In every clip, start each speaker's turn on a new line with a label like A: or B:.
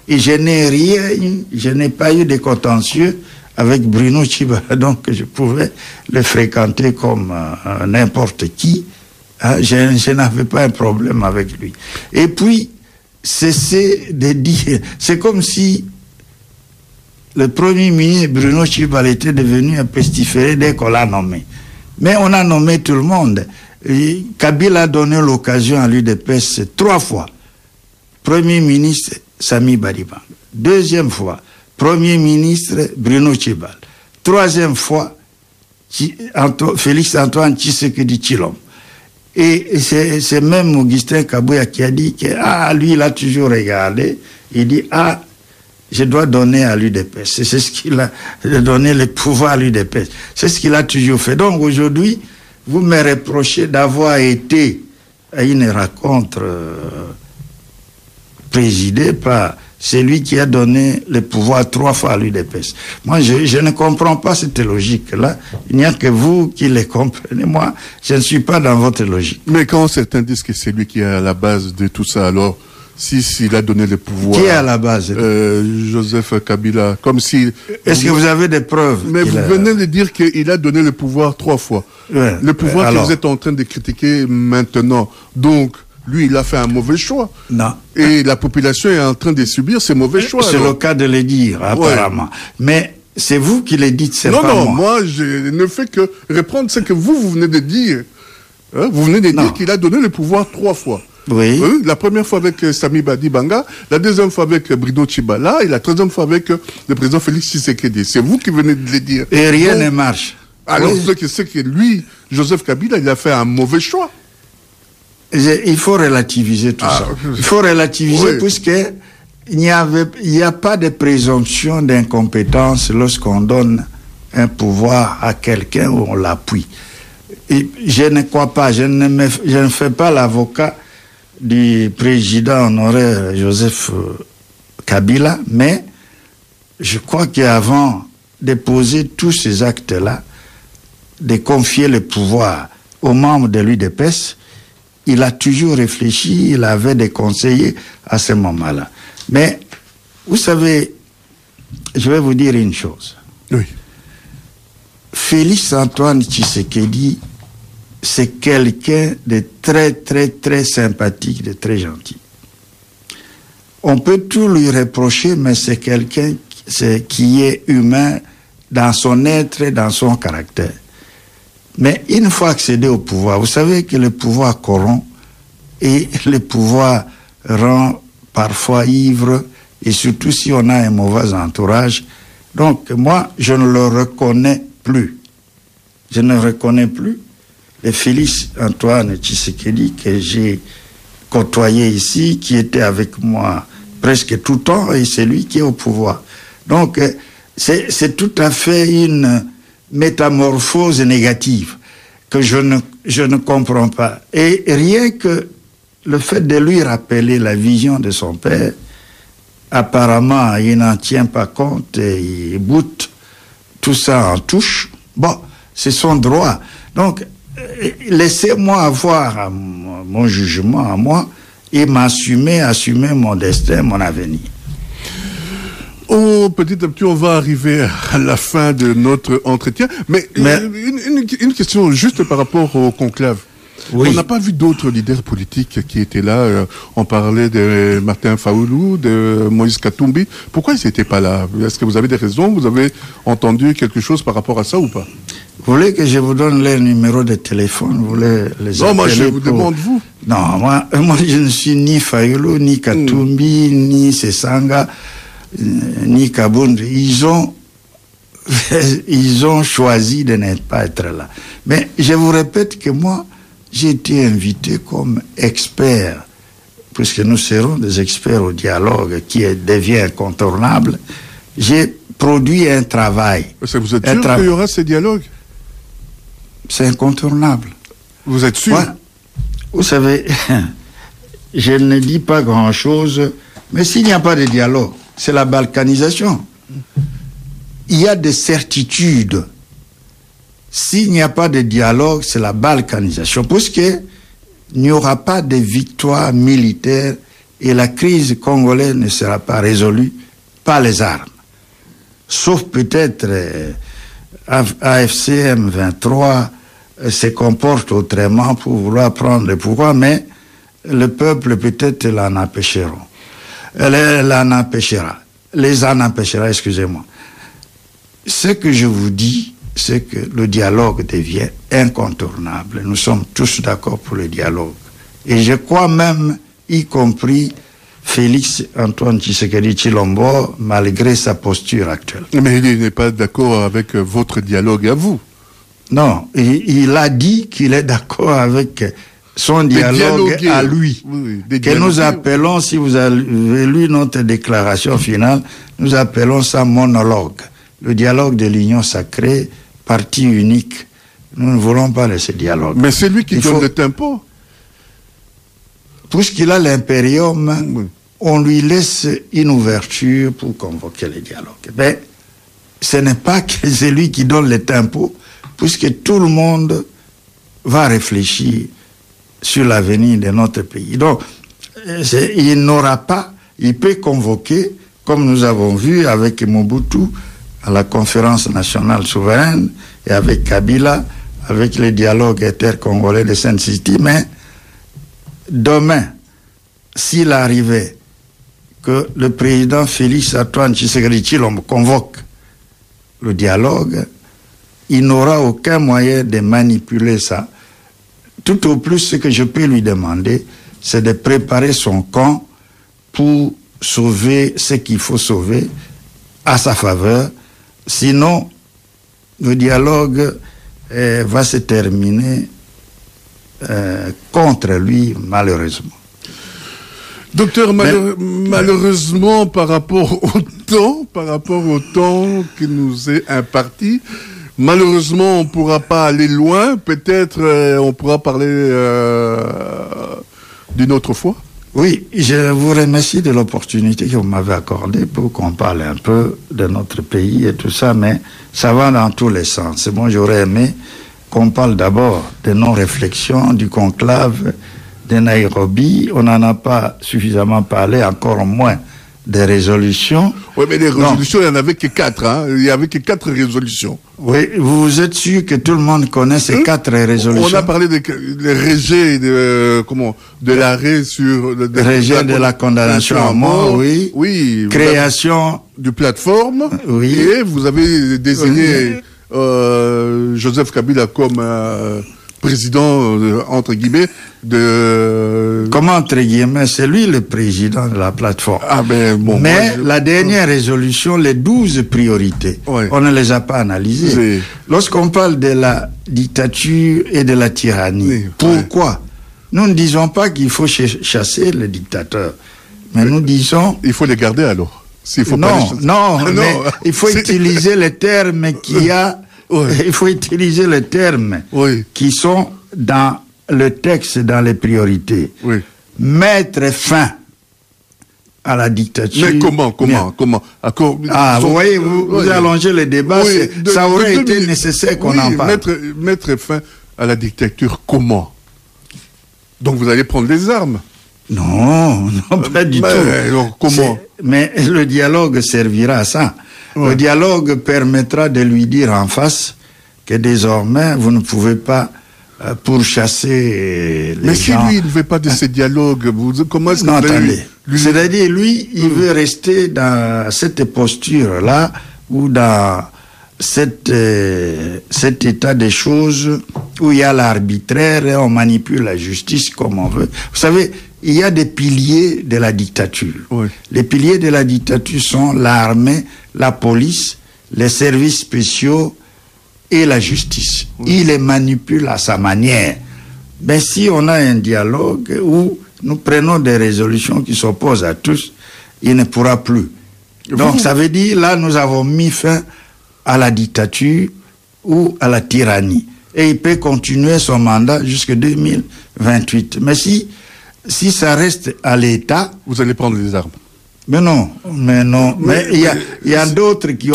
A: Et je n'ai pas eu de contentieux avec Bruno Tshibala, donc je pouvais le fréquenter comme n'importe qui. Hein, je n'avais pas un problème avec lui. Et puis, cessez de dire, c'est comme si le Premier ministre Bruno Tshibala était devenu un pestiféré dès qu'on l'a nommé. Mais on a nommé tout le monde. Et Kabila a donné l'occasion à l'UDPS 3 fois. Premier ministre Sami Badibanga. Deuxième fois, Premier ministre Bruno Tshibala. Troisième fois, Félix Antoine Tshisekedi Tshilombo. Et c'est même Augustin Kabouya qui a dit que lui il a toujours regardé, il dit je dois donner à l'UDPS. C'est ce qu'il a donné le pouvoir à l'UDPS. C'est ce qu'il a toujours fait. Donc aujourd'hui, vous me reprochez d'avoir été à une rencontre présidée par celui qui a donné le pouvoir 3 fois à l'UDPS. Moi, je ne comprends pas cette logique-là. Il n'y a que vous qui les comprenez. Moi, je ne suis pas dans votre logique.
B: Mais quand certains disent que c'est lui qui est à la base de tout ça, alors, s'il a donné le pouvoir...
A: Qui est à la base?
B: Joseph Kabila, comme si...
A: Est-ce que vous avez des preuves?
B: Mais vous venez de dire qu'il a donné le pouvoir 3 fois. Ouais. Le pouvoir que vous êtes en train de critiquer maintenant. Donc... lui, il a fait un mauvais choix.
A: Non.
B: Et la population est en train de subir ces mauvais choix.
A: C'est le cas de le dire, apparemment. Ouais. Mais c'est vous qui le dites, c'est pas moi.
B: Non, moi, je ne fais que reprendre ce que vous venez de dire. Hein? Vous venez de dire qu'il a donné le pouvoir 3 fois.
A: Oui.
B: La première fois avec Sami Badibanga, la deuxième fois avec Bruno Tshibala et la troisième fois avec le président Félix Tshisekedi. C'est vous qui venez de le dire.
A: Et rien ne marche.
B: Alors, c'est que lui, Joseph Kabila, il a fait un mauvais choix.
A: Il faut relativiser tout ça. Il faut relativiser puisqu'il n'y a pas de présomption d'incompétence lorsqu'on donne un pouvoir à quelqu'un où on l'appuie. Et je ne crois pas, je ne fais pas l'avocat du président honoraire Joseph Kabila, mais je crois qu'avant de poser tous ces actes-là, de confier le pouvoir aux membres de l'UDPS, il a toujours réfléchi, il avait des conseillers à ce moment-là. Mais, vous savez, je vais vous dire une chose.
B: Oui.
A: Félix Antoine Tshisekedi, c'est quelqu'un de très, très, très sympathique, de très gentil. On peut tout lui reprocher, mais c'est quelqu'un qui est humain dans son être et dans son caractère. Mais une fois accédé au pouvoir, vous savez que le pouvoir corrompt et le pouvoir rend parfois ivre, et surtout si on a un mauvais entourage. Donc moi, je ne le reconnais plus. Je ne reconnais plus le Félix Antoine Tshisekedi que j'ai côtoyé ici, qui était avec moi presque tout le temps, et c'est lui qui est au pouvoir. Donc c'est tout à fait une métamorphose négative que je ne comprends pas. Et rien que le fait de lui rappeler la vision de son père, apparemment il n'en tient pas compte et il boute tout ça en touche. Bon, c'est son droit. Donc laissez-moi avoir mon jugement à moi et assumer mon destin, mon avenir.
B: Oh, petit à petit, on va arriver à la fin de notre entretien. Mais une question juste par rapport au conclave. Oui. On n'a pas vu d'autres leaders politiques qui étaient là. On parlait de Martin Fayulu, de Moïse Katumbi. Pourquoi ils n'étaient pas là? Est-ce que vous avez des raisons? Vous avez entendu quelque chose par rapport à ça ou pas?
A: Vous voulez que je vous donne leur numéro de téléphone? Vous voulez les appeler?
B: Non, moi je vous demande vous.
A: Non, moi je ne suis ni Fayulu, ni Katumbi, ni Sesanga, ni Kabound. Ils ont choisi de ne pas être là. Mais je vous répète que moi, j'ai été invité comme expert, puisque nous serons des experts au dialogue qui devient incontournable. J'ai produit un travail.
B: Vous êtes sûr qu'il y aura ce dialogue?
A: C'est incontournable.
B: Vous êtes sûr?
A: Ouais. Vous savez, je ne dis pas grand-chose, mais s'il n'y a pas de dialogue, c'est la balkanisation. Il y a des certitudes. S'il n'y a pas de dialogue, c'est la balkanisation. Puisqu'il n'y aura pas de victoire militaire Et la crise congolaise ne sera pas résolue par les armes. Sauf peut-être AFCM 23 se comporte autrement pour vouloir prendre le pouvoir, mais le peuple peut-être l'en empêchera. Les en empêchera, excusez-moi. Ce que je vous dis, c'est que le dialogue devient incontournable. Nous sommes tous d'accord pour le dialogue. Et je crois même, y compris Félix Antoine Tshisekedi Tshilombo, malgré sa posture actuelle.
B: Mais il n'est pas d'accord avec votre dialogue à vous.
A: Non, il a dit qu'il est d'accord avec son dialogue à lui. Oui, que nous appelons, si vous avez lu notre déclaration finale, nous appelons ça monologue. Le dialogue de l'union sacrée, parti unique. Nous ne voulons pas de ce dialogue.
B: Mais c'est lui qui donne le tempo.
A: Puisqu'il a l'impérium, on lui laisse une ouverture pour convoquer le dialogue. Mais ce n'est pas que c'est lui qui donne le tempo, puisque tout le monde va réfléchir sur l'avenir de notre pays. Donc, il peut convoquer, comme nous avons vu avec Mobutu, à la conférence nationale souveraine, et avec Kabila, avec le dialogue intercongolais de Sainte-City, mais demain, s'il arrivait que le président Félix Antoine Tshisekedi Tshilombo convoque le dialogue, il n'aura aucun moyen de manipuler ça. Tout au plus, ce que je peux lui demander, c'est de préparer son camp pour sauver ce qu'il faut sauver à sa faveur. Sinon, le dialogue va se terminer contre lui, malheureusement.
B: Docteur, malheureusement, par rapport au temps qui nous est imparti, malheureusement, on ne pourra pas aller loin. Peut-être on pourra parler d'une autre fois.
A: Oui, je vous remercie de l'opportunité que vous m'avez accordée pour qu'on parle un peu de notre pays et tout ça, mais ça va dans tous les sens. Bon, j'aurais aimé qu'on parle d'abord de nos réflexions, du conclave de Nairobi. On n'en a pas suffisamment parlé, encore moins des résolutions.
B: Oui, mais les résolutions, il n'y en avait que 4. Hein. Il n'y avait que 4 résolutions.
A: Oui, vous êtes sûr que tout le monde connaît ces 4 résolutions?
B: On a parlé des rejets de l'arrêt sur...
A: Rejet de la condamnation à mort, oui.
B: Oui.
A: Création...
B: de plateforme.
A: Oui.
B: Et vous avez désigné Joseph Kabila comme... président, entre guillemets, de...
A: Comment entre guillemets? C'est lui le président de la plateforme.
B: Ah ben, bon,
A: mais la dernière résolution, les 12 priorités, on ne les a pas analysées. Lorsqu'on parle de la dictature et de la tyrannie, pourquoi? Nous ne disons pas qu'il faut chasser les dictateurs, mais nous disons...
B: Il faut les garder alors.
A: Non, mais il faut utiliser les termes qu'il y a... Il faut utiliser les termes qui sont dans le texte, dans les priorités.
B: Oui.
A: Mettre fin à la dictature.
B: Mais comment
A: vous voyez, vous allongez le débat. Ça aurait été nécessaire qu'on en parle.
B: Mettre fin à la dictature, comment? Donc vous allez prendre les armes?
A: Non, pas du tout.
B: Alors, comment?
A: Mais le dialogue servira à ça. Le dialogue permettra de lui dire en face que désormais, vous ne pouvez pas pourchasser les gens.
B: Mais si lui, il ne veut pas de ce dialogue, comment est-ce que...
A: Non, attendez. C'est-à-dire, lui, il veut rester dans cette posture-là, ou dans cet état des choses où il y a l'arbitraire et on manipule la justice comme on veut. Vous savez, il y a des piliers de la dictature.
B: Oui.
A: Les piliers de la dictature sont l'armée, la police, les services spéciaux et la justice. Oui. Il les manipule à sa manière. Mais si on a un dialogue où nous prenons des résolutions qui s'opposent à tous, il ne pourra plus. Donc ça veut dire, là, nous avons mis fin à la dictature ou à la tyrannie. Et il peut continuer son mandat jusqu'en 2028. Mais si ça reste à l'État...
B: Vous allez prendre les armes.
A: Mais non. Mais il y a d'autres qui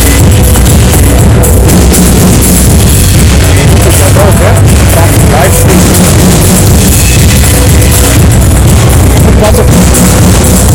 A: ont...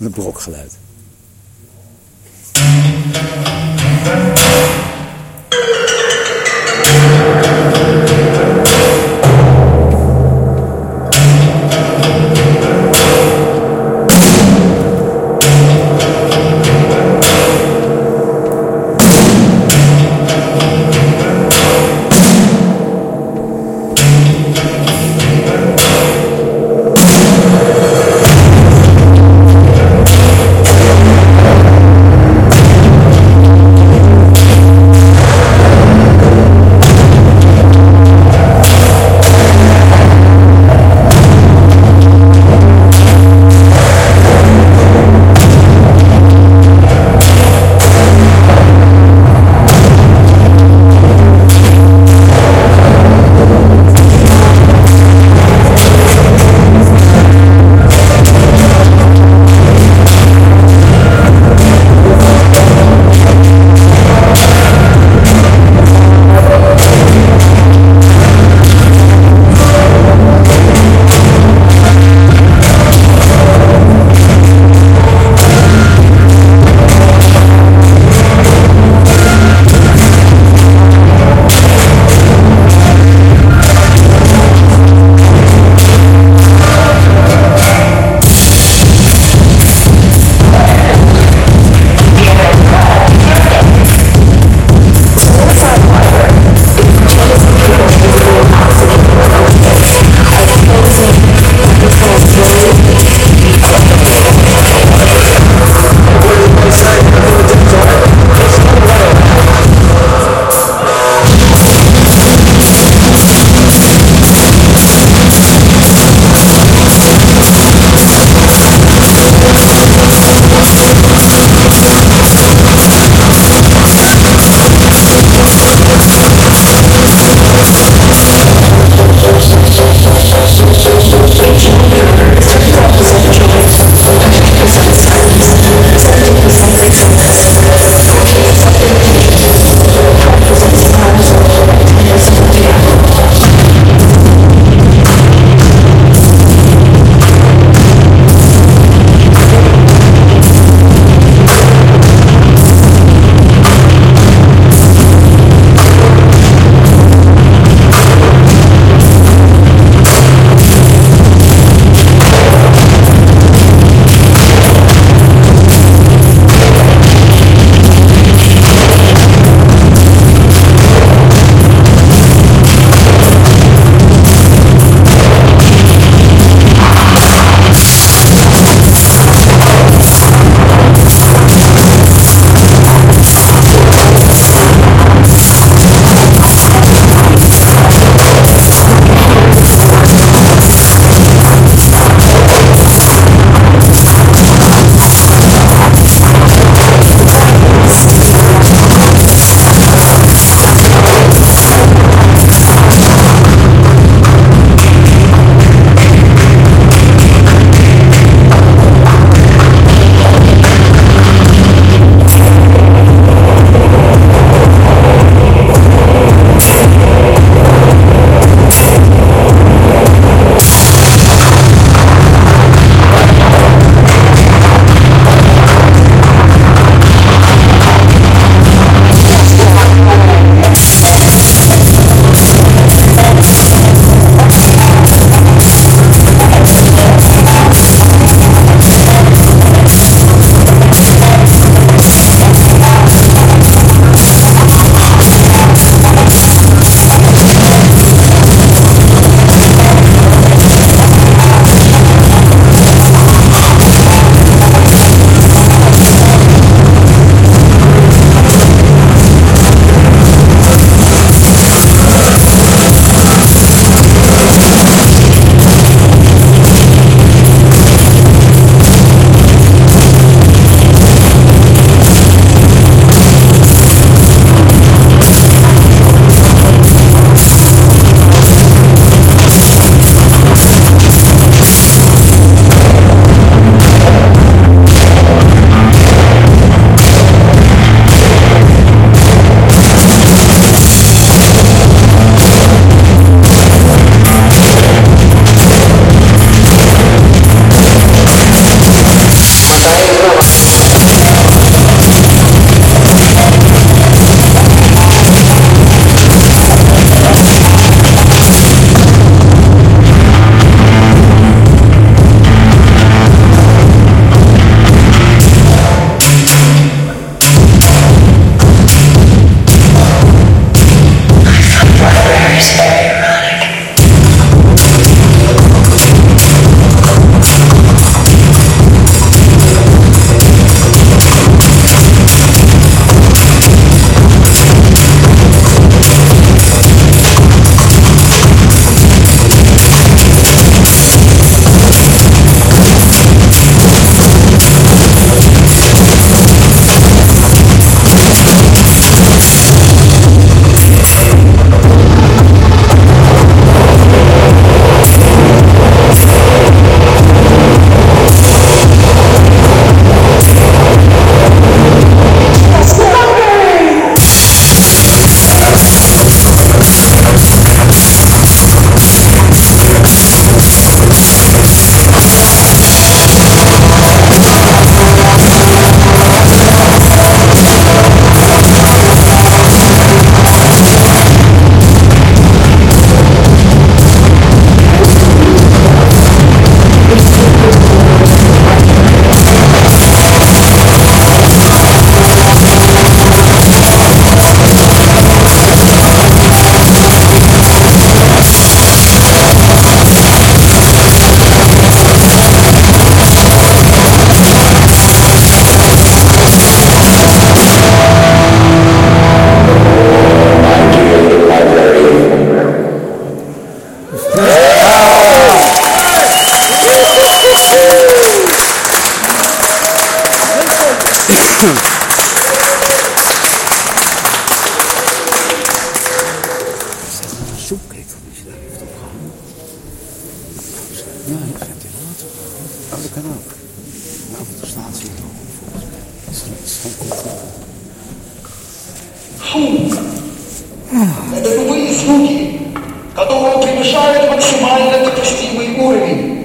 C: نبغوك خلاد. которые превышают максимально допустимый уровень.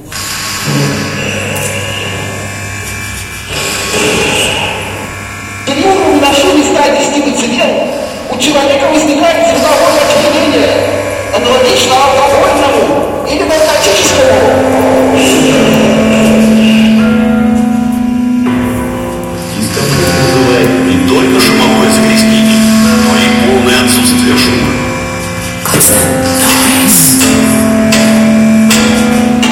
C: При уровне машины 110 дБ у человека возникает цветовое опьянение, аналогично алкогольному или наркотическому.
D: Дискомфорт вызывает не только шумовое загрязнение, но и полное отсутствие шума.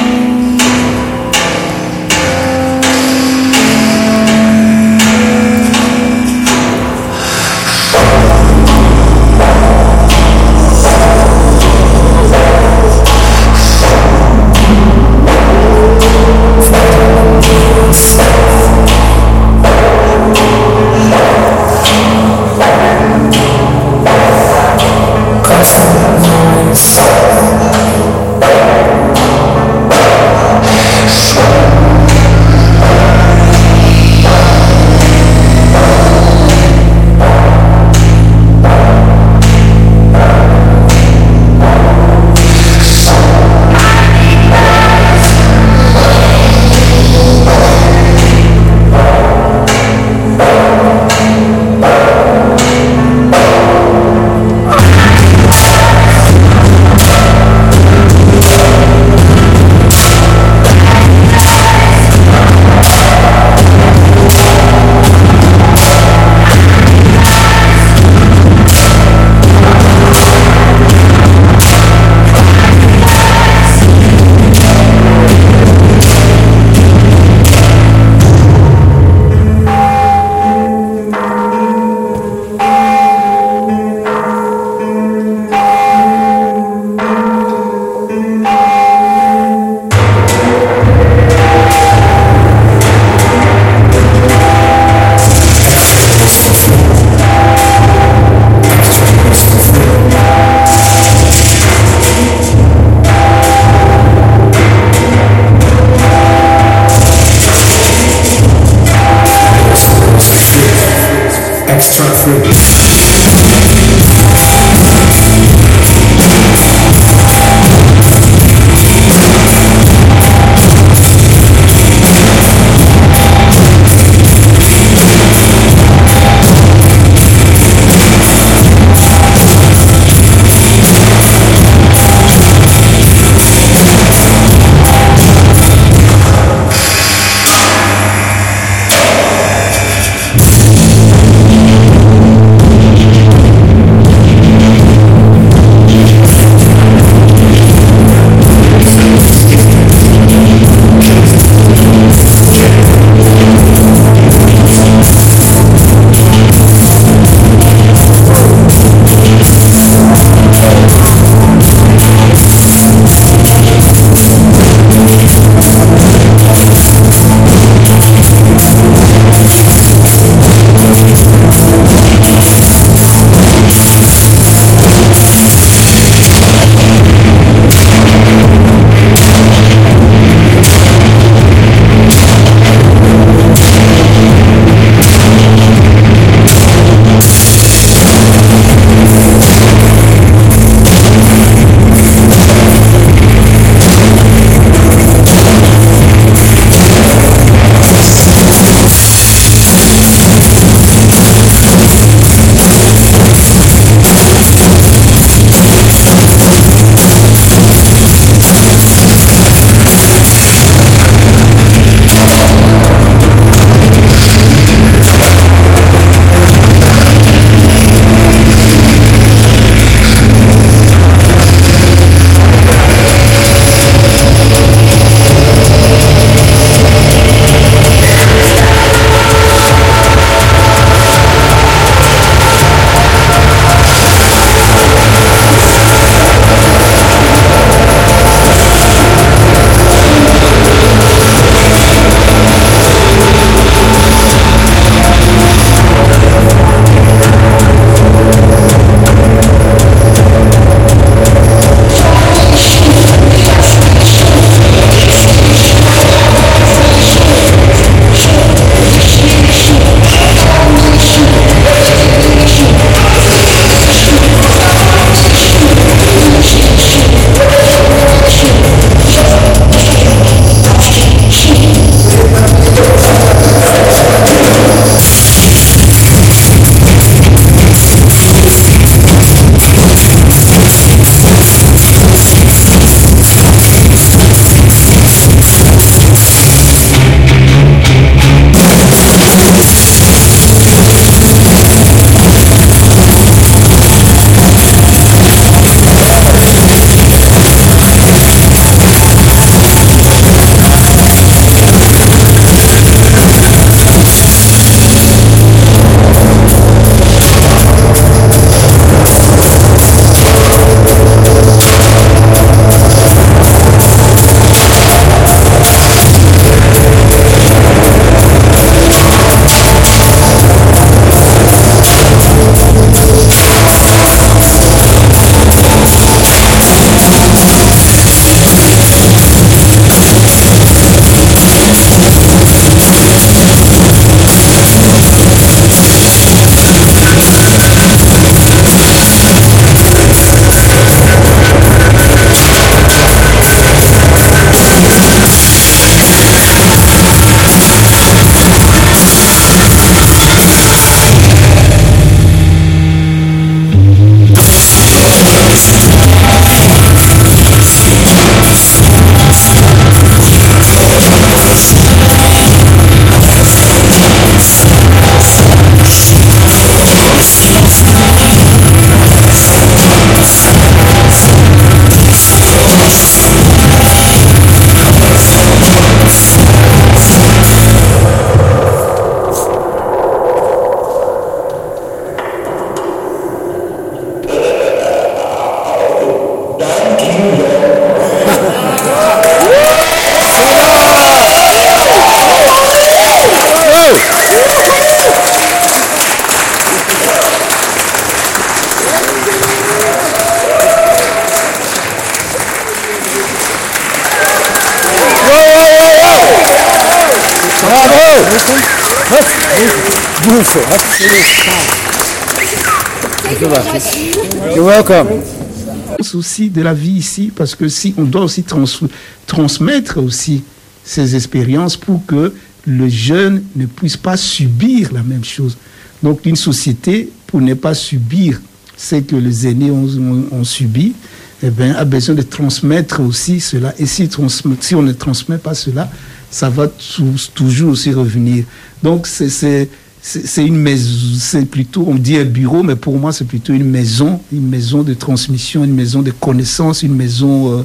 E: You're welcome. Aussi de la vie ici, parce que si on doit aussi transmettre aussi ces expériences pour que le jeune ne puisse pas subir la même chose. Donc une société, pour ne pas subir ce que les aînés ont subi, eh bien, a besoin de transmettre aussi cela. Et si on ne transmet pas cela, ça va toujours aussi revenir. Donc c'est une maison, c'est plutôt, on dit un bureau, mais pour moi c'est plutôt une maison de transmission, une maison de connaissances, une maison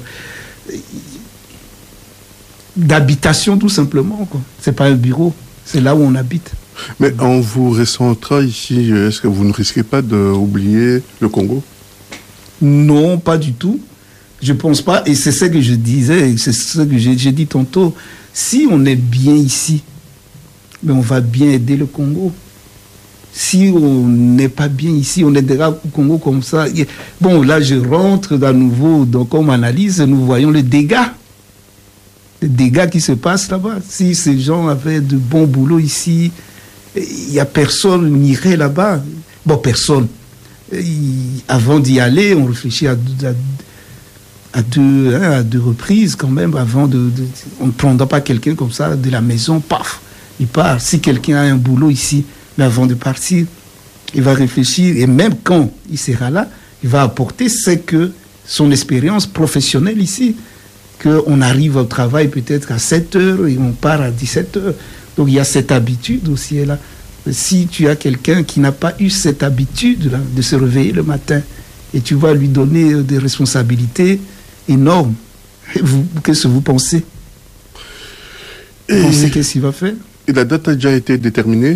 E: d'habitation tout simplement, quoi. C'est pas un bureau, c'est là où on habite.
B: Mais en vous recentrant ici, est-ce que vous ne risquez pas d'oublier le Congo?
E: Non, pas du tout. Je pense pas, et c'est ce que je disais, c'est ce que j'ai dit tantôt. Si on est bien ici, mais on va bien aider le Congo. Si on n'est pas bien ici, on aidera le Congo comme ça. Bon, là, je rentre à nouveau, donc comme analyse, nous voyons les dégâts qui se passent là-bas. Si ces gens avaient de bons boulots ici, il n'y a personne qui irait là-bas. Bon, personne. Avant d'y aller, on réfléchit à deux reprises quand même, avant on ne prendra pas quelqu'un comme ça de la maison, paf, il part. Si quelqu'un a un boulot ici, mais avant de partir, il va réfléchir, et même quand il sera là, il va apporter son expérience professionnelle ici, qu'on arrive au travail peut-être à 7h et on part à 17h. Donc il y a cette habitude aussi là. Si tu as quelqu'un qui n'a pas eu cette habitude là, de se réveiller le matin, et tu vas lui donner des responsabilités énormes, qu'est-ce que vous pensez? Vous pensez qu'est-ce qu'il va faire?
B: Et la date a déjà été déterminée?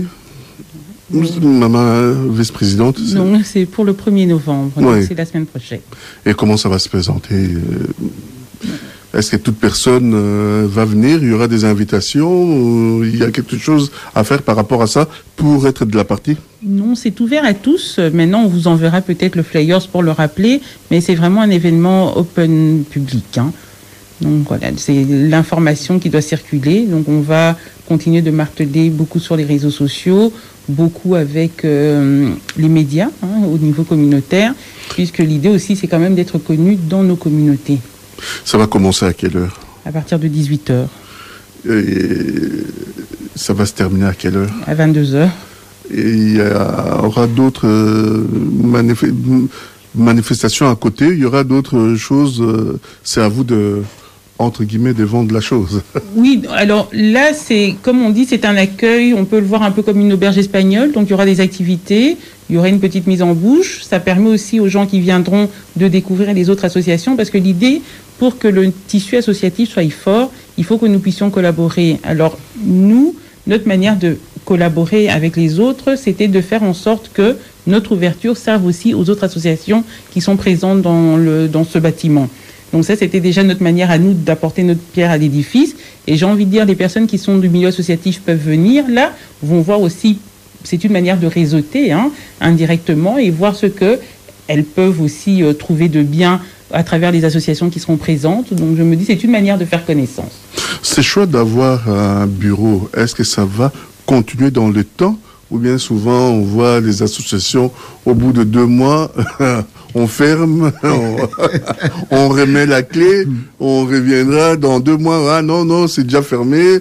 B: Maman vice-présidente?
F: Non, c'est pour le 1er novembre, donc c'est la semaine prochaine.
B: Et comment ça va se présenter? Est-ce que toute personne va venir? Il y aura des invitations? Il y a quelque chose à faire par rapport à ça pour être de la partie?
F: Non, c'est ouvert à tous. Maintenant, on vous enverra peut-être le flyers pour le rappeler, mais c'est vraiment un événement open public, hein. Donc voilà, c'est l'information qui doit circuler. Donc on va continuer de marteler beaucoup sur les réseaux sociaux, beaucoup avec les médias, hein, au niveau communautaire, puisque l'idée aussi, c'est quand même d'être connu dans nos communautés.
B: Ça va commencer à quelle heure? À
F: partir de 18h.
B: Et ça va se terminer à quelle heure?
F: À 22h.
B: Et il y aura d'autres manifestations à côté, il y aura d'autres choses, c'est à vous de, entre guillemets, de vendre la chose.
F: Oui, alors là, c'est, comme on dit, c'est un accueil, on peut le voir un peu comme une auberge espagnole, donc il y aura des activités, il y aura une petite mise en bouche, ça permet aussi aux gens qui viendront de découvrir les autres associations, parce que l'idée, pour que le tissu associatif soit fort, il faut que nous puissions collaborer. Alors nous, notre manière de collaborer avec les autres, c'était de faire en sorte que notre ouverture serve aussi aux autres associations qui sont présentes dans ce bâtiment. Donc ça, c'était déjà notre manière à nous d'apporter notre pierre à l'édifice. Et j'ai envie de dire, les personnes qui sont du milieu associatif peuvent venir là, vont voir aussi, c'est une manière de réseauter, hein, indirectement, et voir ce qu'elles peuvent aussi trouver de bien à travers les associations qui seront présentes. Donc je me dis, c'est une manière de faire connaissance.
B: C'est chouette d'avoir un bureau. Est-ce que ça va continuer dans le temps? Ou bien souvent, on voit les associations, au bout de 2 mois, on ferme, on remet la clé, on reviendra dans 2 mois. Ah non, c'est déjà fermé.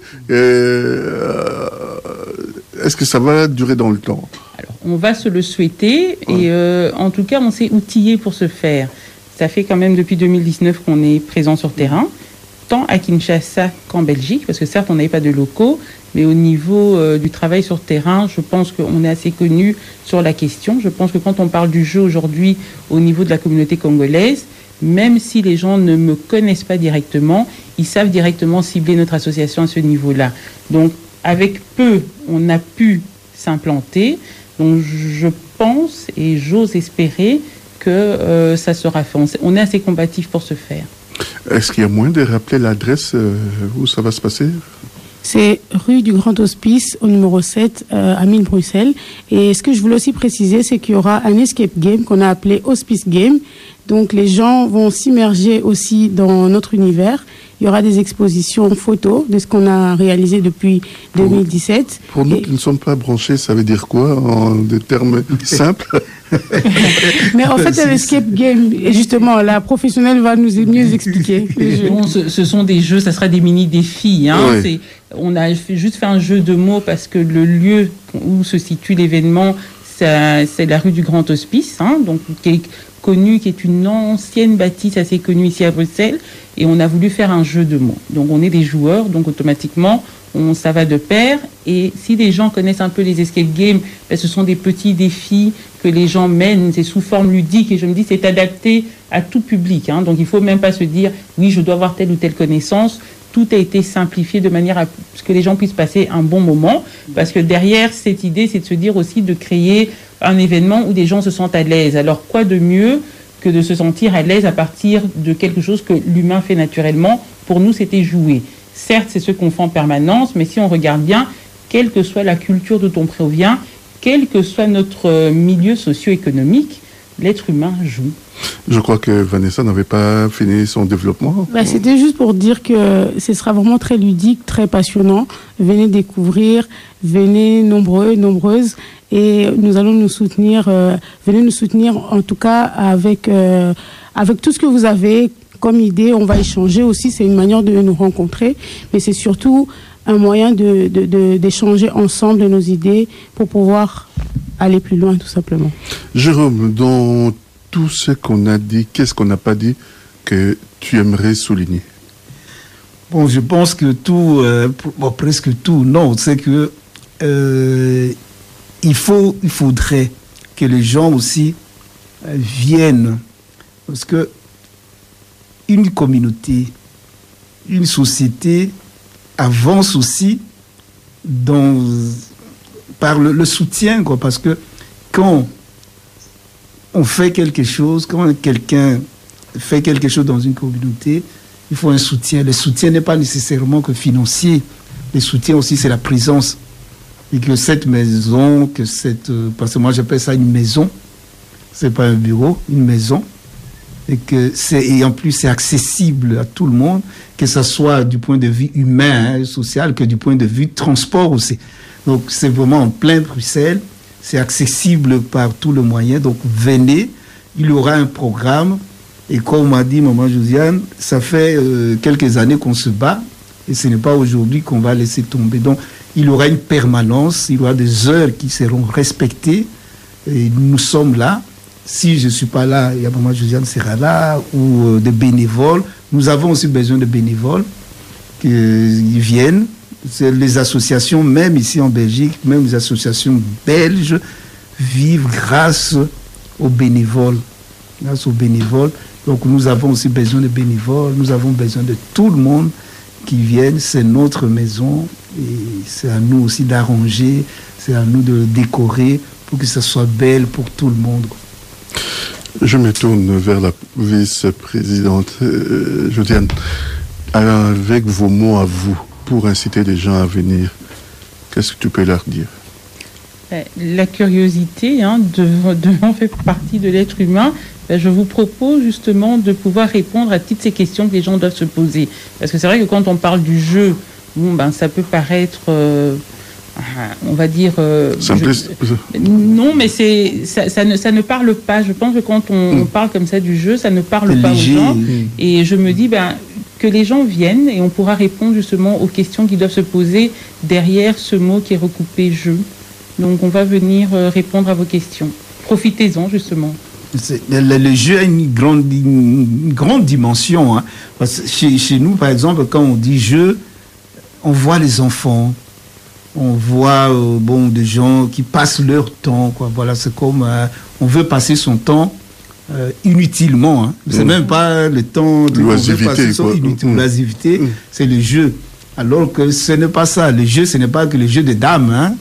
B: Est-ce que ça va durer dans le temps?
F: Alors, on va se le souhaiter. Et en tout cas, on s'est outillé pour ce faire. Ça fait quand même depuis 2019 qu'on est présent sur terrain, tant à Kinshasa qu'en Belgique, parce que certes, on n'avait pas de locaux, mais au niveau du travail sur terrain, je pense qu'on est assez connu sur la question. Je pense que quand on parle du jeu aujourd'hui au niveau de la communauté congolaise, même si les gens ne me connaissent pas directement, ils savent directement cibler notre association à ce niveau-là. Donc, avec peu, on a pu s'implanter. Donc, je pense et j'ose espérer que ça sera fait. On est assez combatifs pour ce faire.
B: Est-ce qu'il y a moyen de rappeler l'adresse où ça va se passer?
G: C'est rue du Grand Hospice, au numéro 7, à Mille Bruxelles. Et ce que je voulais aussi préciser, c'est qu'il y aura un escape game qu'on a appelé Hospice Game. Donc les gens vont s'immerger aussi dans notre univers. Il y aura des expositions photos de ce qu'on a réalisé depuis 2017.
B: Pour nous qui ne sommes pas branchés, ça veut dire quoi en des termes simples?
G: Mais en fait, l'escape game, et justement, la professionnelle va nous mieux expliquer.
F: Bon, ce sont des jeux, ça sera des mini-défis. Hein.
B: Oui.
F: On a juste fait un jeu de mots parce que le lieu où se situe l'événement, c'est la rue du Grand Hospice, hein, donc, qui est connue, qui est une ancienne bâtisse assez connue ici à Bruxelles. Et on a voulu faire un jeu de mots. Donc on est des joueurs, donc automatiquement, ça va de pair. Et si les gens connaissent un peu les escape games, ben, ce sont des petits défis que les gens mènent, c'est sous forme ludique. Et je me dis, c'est adapté à tout public. Hein. Donc il ne faut même pas se dire, oui, je dois avoir telle ou telle connaissance. Tout a été simplifié de manière à ce que les gens puissent passer un bon moment. Parce que derrière cette idée, c'est de se dire aussi de créer un événement où des gens se sentent à l'aise. Alors quoi de mieux que de se sentir à l'aise à partir de quelque chose que l'humain fait naturellement. Pour nous, c'était jouer. Certes, c'est ce qu'on fait en permanence, mais si on regarde bien, quelle que soit la culture dont on provient, quel que soit notre milieu socio-économique, l'être humain joue.
B: Je crois que Vanessa n'avait pas fini son développement.
G: C'était juste pour dire que ce sera vraiment très ludique, très passionnant. Venez découvrir, venez nombreux, nombreuses. Et nous allons nous soutenir, venez nous soutenir en tout cas avec tout ce que vous avez comme idée. On va échanger aussi, c'est une manière de nous rencontrer, mais c'est surtout un moyen d'échanger ensemble de nos idées pour pouvoir aller plus loin tout simplement. Jérôme,
B: dans tout ce qu'on a dit, qu'est-ce qu'on n'a pas dit que tu aimerais souligner?
E: Bon, je pense que tout, presque tout, non, c'est que il faudrait que les gens aussi viennent, parce que une communauté, une société avance aussi par le soutien, quoi, parce que quand on fait quelque chose, quand quelqu'un fait quelque chose dans une communauté, il faut un soutien. Le soutien n'est pas nécessairement que financier. Le soutien aussi, c'est la présence. Et que cette maison, parce que moi j'appelle ça une maison, c'est pas un bureau, une maison, et en plus c'est accessible à tout le monde, que ce soit du point de vue humain, social, que du point de vue transport aussi. Donc c'est vraiment en plein Bruxelles, c'est accessible par tous les moyens, donc venez, il y aura un programme, et comme m'a dit maman Josiane, ça fait quelques années qu'on se bat, et ce n'est pas aujourd'hui qu'on va laisser tomber. Donc il y aura une permanence, il y aura des heures qui seront respectées, et nous sommes là. Si je ne suis pas là, maman Josiane sera là, ou des bénévoles. Nous avons aussi besoin de bénévoles qui viennent. C'est les associations, même ici en Belgique, même les associations belges, vivent grâce aux bénévoles. Grâce aux bénévoles. Donc nous avons aussi besoin de bénévoles, nous avons besoin de tout le monde qui vienne. C'est notre maison et c'est à nous aussi d'arranger, c'est à nous de décorer pour que ça soit belle pour tout le monde.
B: Je me tourne vers la vice-présidente Josiane. Avec vos mots à vous, pour inciter les gens à venir, qu'est-ce que tu peux leur dire?
F: La curiosité devant faire partie de l'être humain. Je vous propose justement de pouvoir répondre à toutes ces questions que les gens doivent se poser. Parce que c'est vrai que quand on parle du jeu, ça peut paraître... on va dire... non, mais ça ne parle pas. Je pense que quand on parle comme ça du jeu, ça ne parle pas aux gens. Et je me dis que les gens viennent et on pourra répondre justement aux questions qui doivent se poser derrière ce mot qui est recoupé « jeu ». Donc on va venir répondre à vos questions. Profitez-en justement.
E: Le jeu a une grande dimension. Hein. Parce que chez nous, par exemple, quand on dit jeu, on voit les enfants. On voit des gens qui passent leur temps, quoi. Voilà, c'est comme on veut passer son temps inutilement. Hein. C'est même pas le temps de
B: l'oisiveté,
E: l'oisiveté, c'est le jeu. Alors que ce n'est pas ça. Le jeu, ce n'est pas que le jeu des dames. Hein.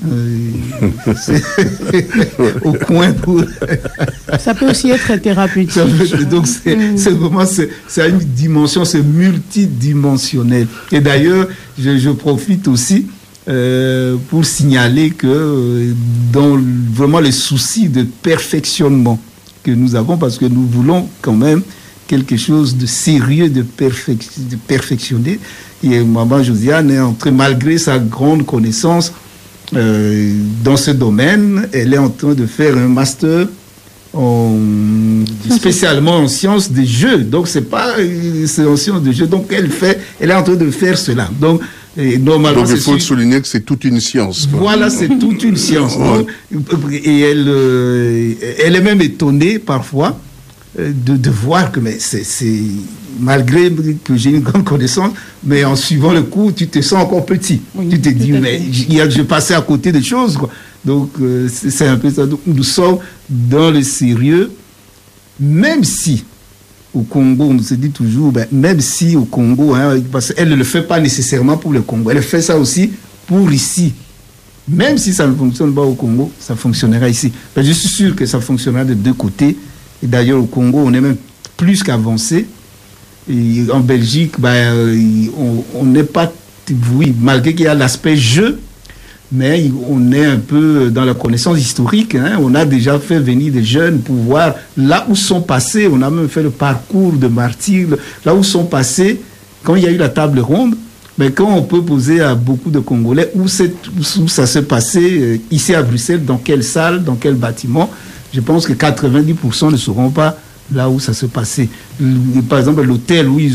E: Au coin pour...
G: Ça peut aussi être thérapeutique.
E: Donc c'est vraiment, c'est une dimension, c'est multidimensionnel. Et d'ailleurs, je profite aussi pour signaler que dans vraiment les soucis de perfectionnement que nous avons, parce que nous voulons quand même quelque chose de sérieux, de perfectionner. Et Maman Josiane est en train, malgré sa grande connaissance dans ce domaine, elle est en train de faire un master spécialement en sciences des jeux. Donc c'est en sciences des jeux. Donc elle est en train de faire cela. Donc normalement,
B: donc il faut souligner que c'est toute une science. Quoi.
E: Voilà, c'est toute une science. Donc, et elle est même étonnée parfois de voir que c'est malgré que j'ai une grande connaissance, mais en suivant le cours, tu te sens encore petit. Oui, tu te dis, mais je passais à côté des choses, quoi. Donc, c'est un peu ça. Donc, nous sommes dans le sérieux, même si au Congo, on se dit toujours, même si au Congo, parce qu'elle ne le fait pas nécessairement pour le Congo, elle fait ça aussi pour ici. Même si ça ne fonctionne pas au Congo, ça fonctionnera ici. Je suis sûr que ça fonctionnera de deux côtés. Et d'ailleurs, au Congo, on est même plus qu'avancé. Et en Belgique, on n'est pas... Oui, malgré qu'il y a l'aspect jeu, mais on est un peu dans la connaissance historique. On a déjà fait venir des jeunes pour voir là où sont passés. On a même fait le parcours de martyrs. Là où sont passés, quand il y a eu la table ronde, mais quand on peut poser à beaucoup de Congolais où ça s'est passé, ici à Bruxelles, dans quelle salle, dans quel bâtiment, je pense que 90% ne sauront pas là où ça se passait. Par exemple, l'hôtel où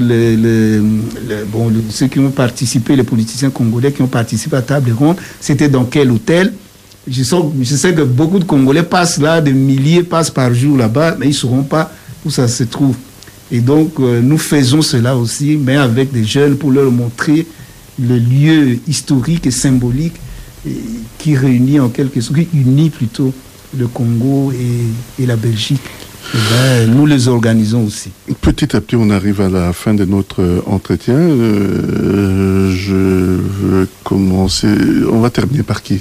E: ceux qui ont participé, les politiciens congolais qui ont participé à la table ronde, c'était dans quel hôtel? Je sais que beaucoup de Congolais passent là, des milliers passent par jour là-bas, mais ils ne sauront pas où ça se trouve. Et donc, nous faisons cela aussi, mais avec des jeunes pour leur montrer le lieu historique et symbolique qui réunit en quelque sorte, qui unit plutôt le Congo et la Belgique. Nous les organisons aussi.
B: Petit à petit, on arrive à la fin de notre entretien. Je veux commencer. On va terminer par qui?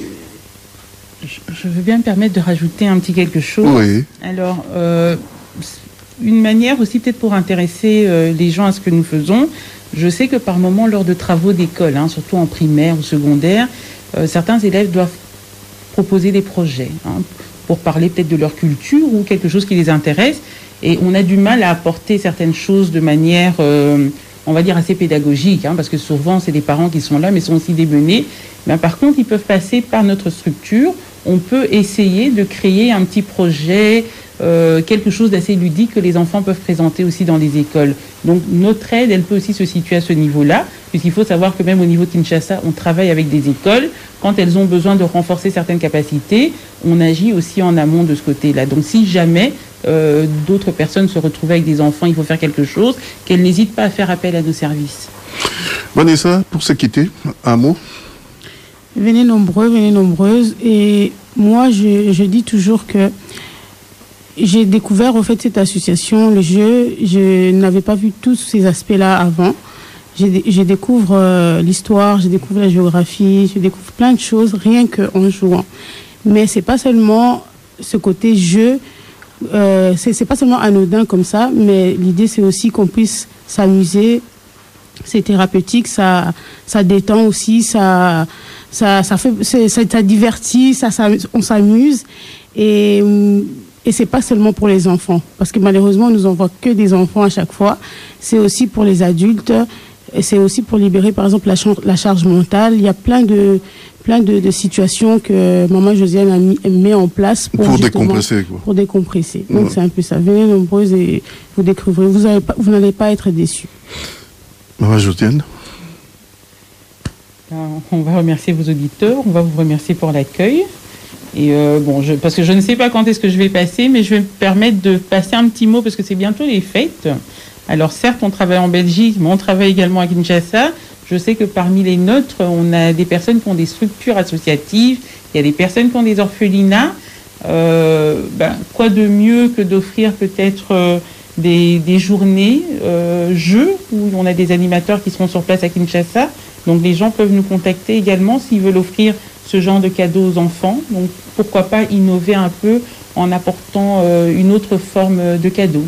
F: Je veux bien me permettre de rajouter un petit quelque chose.
B: Oui.
F: Alors, une manière aussi peut-être pour intéresser les gens à ce que nous faisons. Je sais que par moment, lors de travaux d'école, surtout en primaire ou secondaire, certains élèves doivent proposer des projets pour parler peut-être de leur culture ou quelque chose qui les intéresse. Et on a du mal à apporter certaines choses de manière, on va dire, assez pédagogique, parce que souvent, c'est les parents qui sont là, mais sont aussi démenés. Mais par contre, ils peuvent passer par notre structure. On peut essayer de créer un petit projet, quelque chose d'assez ludique que les enfants peuvent présenter aussi dans les écoles. Donc notre aide, elle peut aussi se situer à ce niveau-là, puisqu'il faut savoir que même au niveau de Kinshasa, on travaille avec des écoles. Quand elles ont besoin de renforcer certaines capacités, on agit aussi en amont de ce côté-là. Donc si jamais d'autres personnes se retrouvent avec des enfants, il faut faire quelque chose, qu'elles n'hésitent pas à faire appel à nos services.
B: Vanessa, pour se quitter, un mot?
G: Venez nombreux, venez nombreuses. Et moi, je dis toujours que j'ai découvert au fait cette association, le jeu. Je n'avais pas vu tous ces aspects-là avant. Je découvre l'histoire, je découvre la géographie, je découvre plein de choses rien qu'en jouant. Mais c'est pas seulement ce côté jeu, c'est pas seulement anodin comme ça, mais l'idée c'est aussi qu'on puisse s'amuser. C'est thérapeutique, ça détend aussi, ça divertit, on s'amuse et c'est pas seulement pour les enfants, parce que malheureusement on nous envoie que des enfants à chaque fois. C'est aussi pour les adultes, et c'est aussi pour libérer par exemple la charge mentale. Il y a plein de situations que Maman Josiane met en place pour
B: décompresser, quoi.
G: Pour décompresser. Donc c'est un peu ça. Venez nombreuses et vous découvrirez. Vous n'allez pas être déçus.
B: Maman Josiane.
F: On va remercier vos auditeurs, on va vous remercier pour l'accueil. Et parce que je ne sais pas quand est-ce que je vais passer, mais je vais me permettre de passer un petit mot parce que c'est bientôt les fêtes. Alors certes, on travaille en Belgique, mais on travaille également à Kinshasa. Je sais que parmi les nôtres, on a des personnes qui ont des structures associatives, il y a des personnes qui ont des orphelinats. Quoi de mieux que d'offrir peut-être des journées jeux où on a des animateurs qui seront sur place à Kinshasa. Donc les gens peuvent nous contacter également s'ils veulent offrir ce genre de cadeaux aux enfants. Donc pourquoi pas innover un peu en apportant une autre forme de cadeau.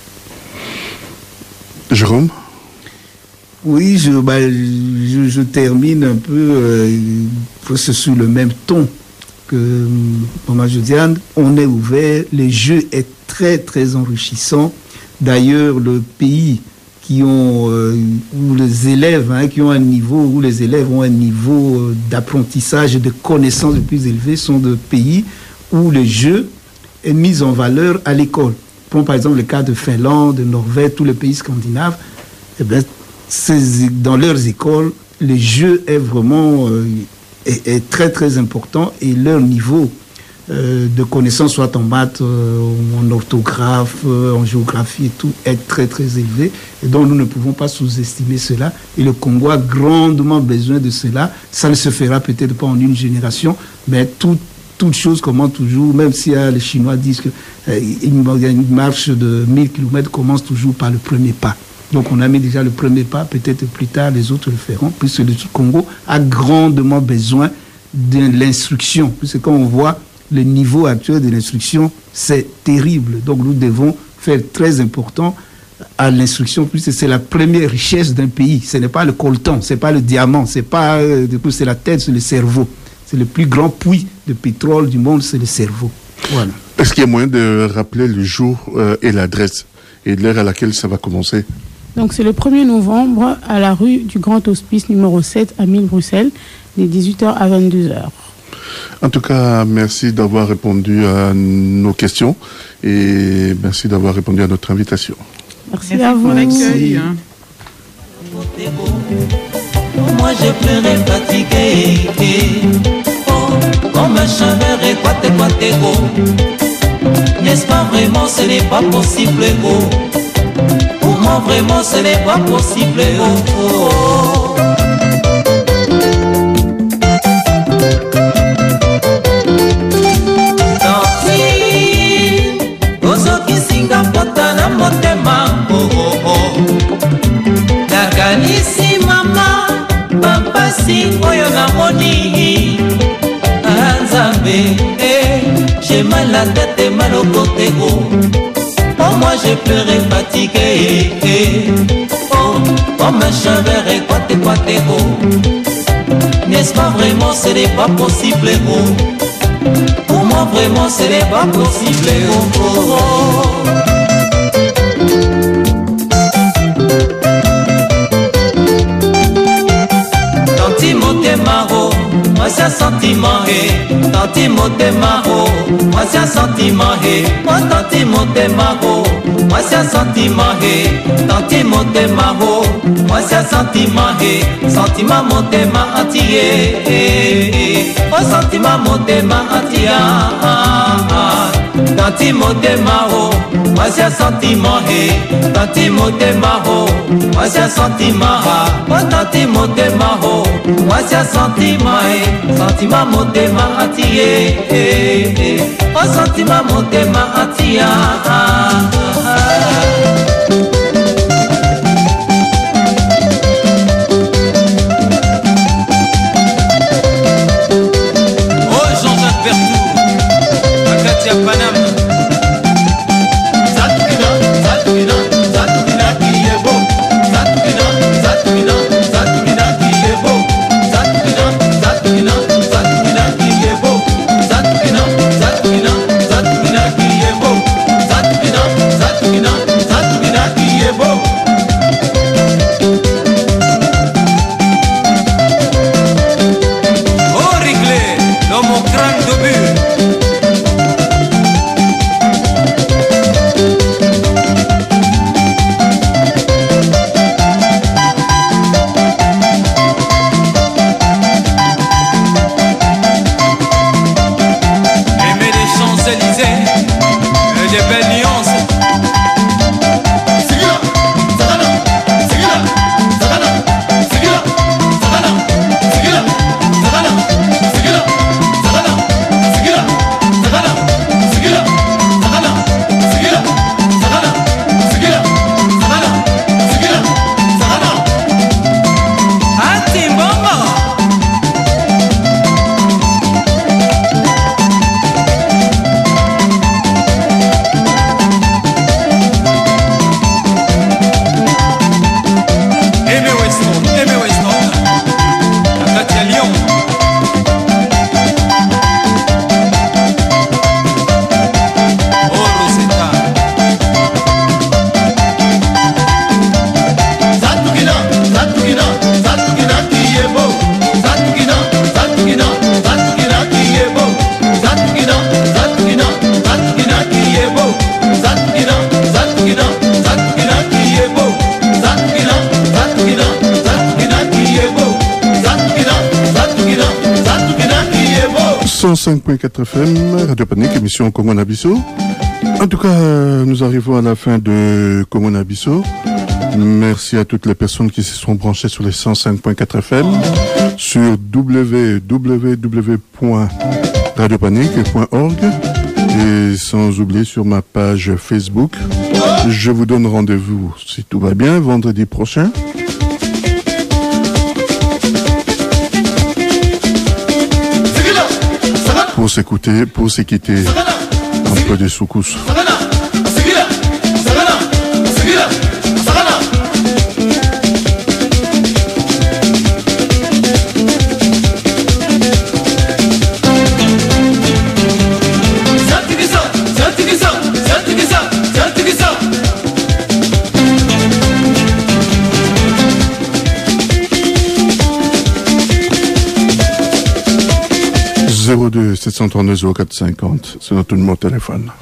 B: Jérôme?
E: Oui, je termine un peu sous le même ton que Maman Josiane, on est ouvert, le jeu est très très enrichissant. D'ailleurs, le pays où les élèves qui ont un niveau, où les élèves ont un niveau d'apprentissage et de connaissances le plus élevé sont des pays où le jeu est mis en valeur à l'école. Prenons par exemple le cas de Finlande, de Norvège, tous les pays scandinaves. Eh bien, dans leurs écoles, le jeu est vraiment est très très important et leur niveau de connaissances, soit en maths, en orthographe, en géographie et tout, est très très élevé. Et donc nous ne pouvons pas sous-estimer cela. Et le Congo a grandement besoin de cela. Ça ne se fera peut-être pas en une génération, mais toute chose commence toujours, même si les Chinois disent qu'une marche de 1000 km commence toujours par le premier pas. Donc on a mis déjà le premier pas, peut-être plus tard les autres le feront, puisque le Congo a grandement besoin de l'instruction. Puisque quand on voit le niveau actuel de l'instruction, c'est terrible. Donc nous devons faire très important à l'instruction, puisque c'est la première richesse d'un pays. Ce n'est pas le coltan, ce n'est pas le diamant, c'est la tête, c'est le cerveau. C'est le plus grand puits de pétrole du monde, c'est le cerveau. Voilà.
B: Est-ce qu'il y a moyen de rappeler le jour et l'adresse et l'heure à laquelle ça va commencer?
G: Donc c'est le 1er novembre à la rue du Grand Hospice numéro 7 à 1000 Bruxelles, de 18h à 22h.
B: En tout cas, merci d'avoir répondu à nos questions et merci d'avoir répondu à notre invitation.
G: Merci à vous.
F: Pour l'accueil.
H: Moi j'ai pleuré fatigué. Oh, comme un chaveur et quoi t'es gros. N'est-ce pas vraiment, ce n'est pas possible, gros. Pour moi vraiment, ce n'est pas possible, gros. Oyo namoni Nzambe, j'ai mal la tête et mal au côté gros. Oh moi j'ai pleuré fatigué. Oh comme un chaveur et quoi t'es gros. N'est-ce pas vraiment, ce n'est pas possible gros. Pour moi vraiment ce n'est pas possible gros. Moi c'est un sentiment, tanti motema, moi c'est un sentiment, moi tanti motema, moi c'est un sentiment, tanti motema, moi c'est un sentiment, sentiment motema entier, oh sentiment motema entier, tanti motema, moi c'est un sentiment, tanti motema, moi c'est un sentiment, oh tanti motema, moi c'est un sentiment, sentiment motema atiye, oh sentiment motema atiya. Oh Jean-Jacques Bertou, Akatia Panam.
B: 105.4 FM, Radio Panique, émission Congo Nabisso. En tout cas, nous arrivons à la fin de Congo Nabisso. Merci à toutes les personnes qui se sont branchées sur les 105.4 FM, sur www.radiopanique.org et sans oublier sur ma page Facebook. Je vous donne rendez-vous, si tout va bien, vendredi prochain. Pour s'équitter un peu des soukous. 02 732 0450, c'est notre numéro de téléphone.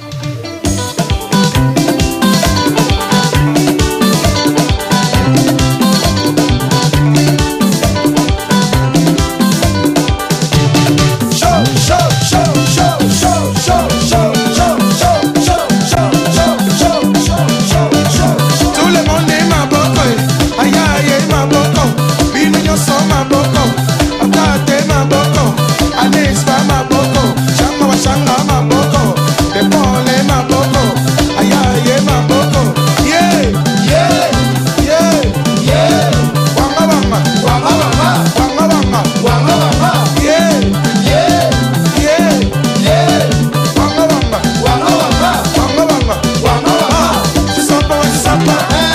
I: Samba.